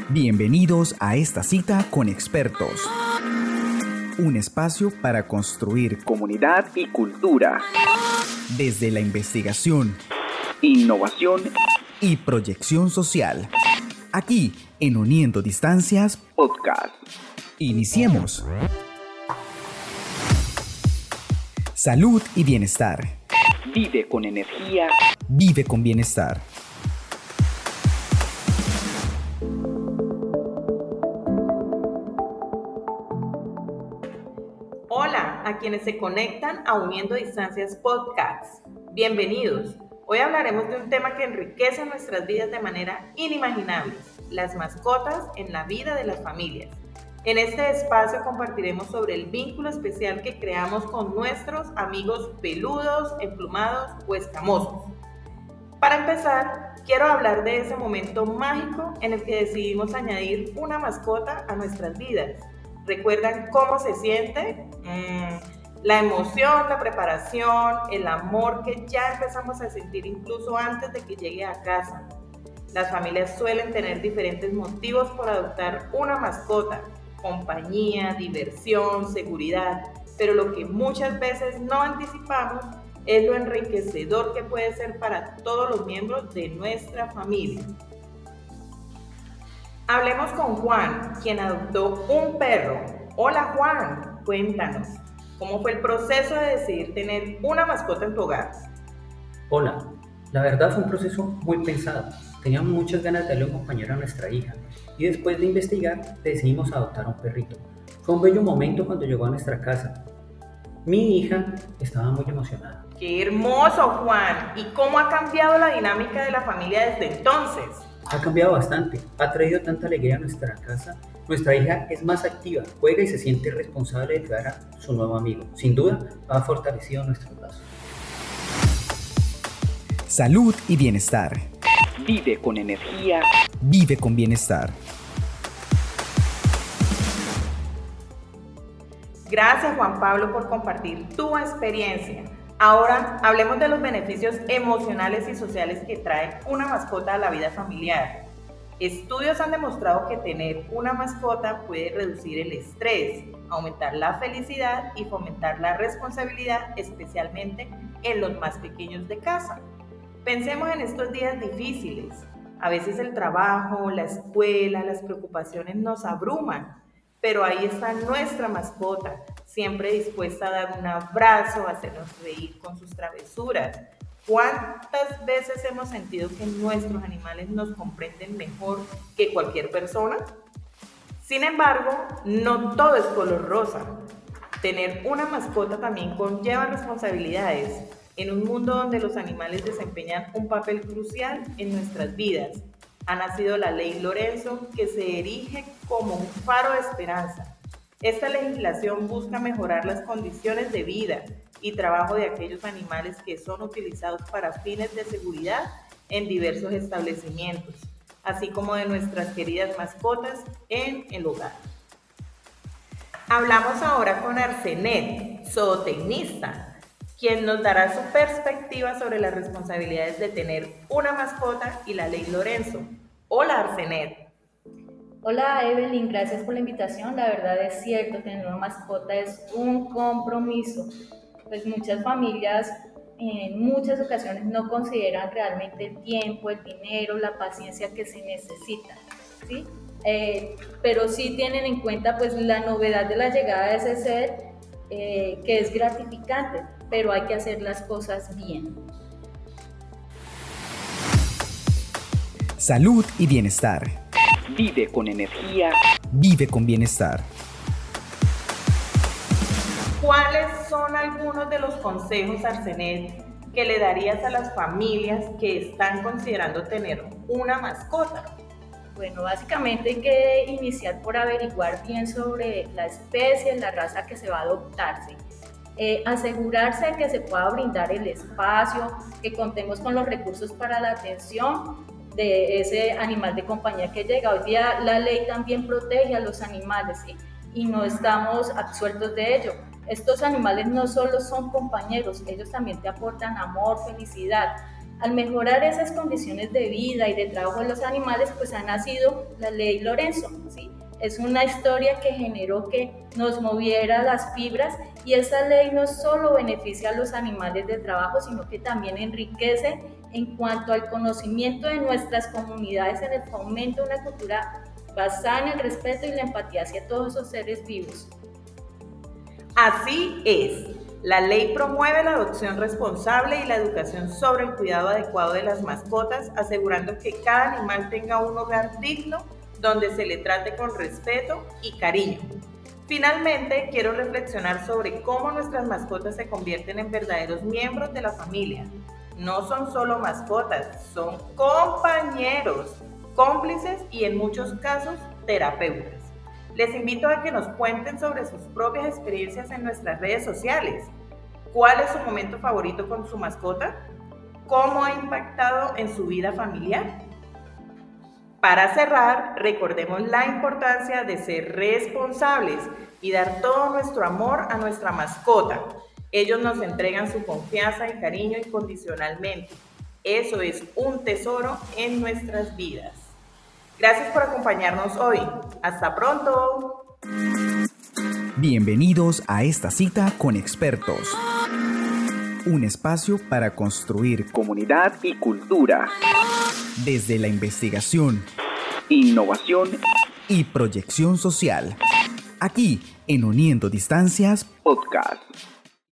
Bienvenidos a esta cita con expertos. Un espacio para construir comunidad y cultura. Desde la investigación, innovación y proyección social. Aquí en Uniendo Distancias Podcast. Iniciemos. Salud y bienestar. Vive con energía. Vive con bienestar. Hola a quienes se conectan a Uniendo Distancias Podcast. Bienvenidos. Hoy hablaremos de un tema que enriquece nuestras vidas de manera inimaginable: las mascotas en la vida de las familias. En este espacio compartiremos sobre el vínculo especial que creamos con nuestros amigos peludos, emplumados o escamosos. Para empezar, quiero hablar de ese momento mágico en el que decidimos añadir una mascota a nuestras vidas. ¿Recuerdan cómo se siente? La emoción, la preparación, el amor que ya empezamos a sentir incluso antes de que llegue a casa. Las familias suelen tener diferentes motivos por adoptar una mascota: compañía, diversión, seguridad, pero lo que muchas veces no anticipamos es lo enriquecedor que puede ser para todos los miembros de nuestra familia. Hablemos con Juan, quien adoptó un perro. Hola Juan, cuéntanos, ¿cómo fue el proceso de decidir tener una mascota en tu hogar? Hola, la verdad fue un proceso muy pensado. Teníamos muchas ganas de darle un compañero a nuestra hija y después de investigar decidimos adoptar un perrito. Fue un bello momento cuando llegó a nuestra casa. Mi hija estaba muy emocionada. ¡Qué hermoso, Juan! ¿Y cómo ha cambiado la dinámica de la familia desde entonces? Ha cambiado bastante, ha traído tanta alegría a nuestra casa. Nuestra hija es más activa, juega y se siente responsable de cuidar a su nuevo amigo. Sin duda, ha fortalecido nuestros lazos. Salud y bienestar. Vive con energía. Vive con bienestar. Gracias Juan Pablo por compartir tu experiencia. Ahora hablemos de los beneficios emocionales y sociales que trae una mascota a la vida familiar. Estudios han demostrado que tener una mascota puede reducir el estrés, aumentar la felicidad y fomentar la responsabilidad, especialmente en los más pequeños de casa. Pensemos en estos días difíciles. A veces el trabajo, la escuela, las preocupaciones nos abruman, pero ahí está nuestra mascota, siempre dispuesta a dar un abrazo, a hacernos reír con sus travesuras. ¿Cuántas veces hemos sentido que nuestros animales nos comprenden mejor que cualquier persona? Sin embargo, no todo es color rosa. Tener una mascota también conlleva responsabilidades en un mundo donde los animales desempeñan un papel crucial en nuestras vidas. Ha nacido la Ley Lorenzo, que se erige como un faro de esperanza. Esta legislación busca mejorar las condiciones de vida y trabajo de aquellos animales que son utilizados para fines de seguridad en diversos establecimientos, así como de nuestras queridas mascotas en el hogar. Hablamos ahora con Arsenet, zootecnista, quien nos dará su perspectiva sobre las responsabilidades de tener una mascota y la Ley Lorenzo. Hola Arsenet. Hola Evelyn, gracias por la invitación. La verdad es cierto, tener una mascota es un compromiso. Pues muchas familias en muchas ocasiones no consideran realmente el tiempo, el dinero, la paciencia que se necesita, ¿sí? Pero sí tienen en cuenta pues la novedad de la llegada de ese ser, que es gratificante, pero hay que hacer las cosas bien. Salud y bienestar. Vive con energía. Vive con bienestar. ¿Cuáles son algunos de los consejos, Arsenet, que le darías a las familias que están considerando tener una mascota? Bueno, básicamente hay que iniciar por averiguar bien sobre la especie, la raza que se va a adoptarse. Asegurarse de que se pueda brindar el espacio, que contemos con los recursos para la atención de ese animal de compañía que llega. Hoy día la ley también protege a los animales, ¿sí? Y no estamos absueltos de ello. Estos animales no solo son compañeros, ellos también te aportan amor, felicidad. Al mejorar esas condiciones de vida y de trabajo de los animales, pues ha nacido la Ley Lorenzo, ¿sí? Es una historia que generó que nos moviera las fibras, y esa ley no solo beneficia a los animales de trabajo, sino que también enriquece en cuanto al conocimiento de nuestras comunidades en el fomento de una cultura basada en el respeto y la empatía hacia todos esos seres vivos. Así es. La ley promueve la adopción responsable y la educación sobre el cuidado adecuado de las mascotas, asegurando que cada animal tenga un hogar digno donde se le trate con respeto y cariño. Finalmente, quiero reflexionar sobre cómo nuestras mascotas se convierten en verdaderos miembros de la familia. No son solo mascotas, son compañeros, cómplices y en muchos casos terapeutas. Les invito a que nos cuenten sobre sus propias experiencias en nuestras redes sociales. ¿Cuál es su momento favorito con su mascota? ¿Cómo ha impactado en su vida familiar? Para cerrar, recordemos la importancia de ser responsables y dar todo nuestro amor a nuestra mascota. Ellos nos entregan su confianza y cariño incondicionalmente. Eso es un tesoro en nuestras vidas. Gracias por acompañarnos hoy. ¡Hasta pronto! Bienvenidos a esta cita con expertos. Un espacio para construir comunidad y cultura. Desde la investigación, innovación y proyección social. Aquí en Uniendo Distancias Podcast.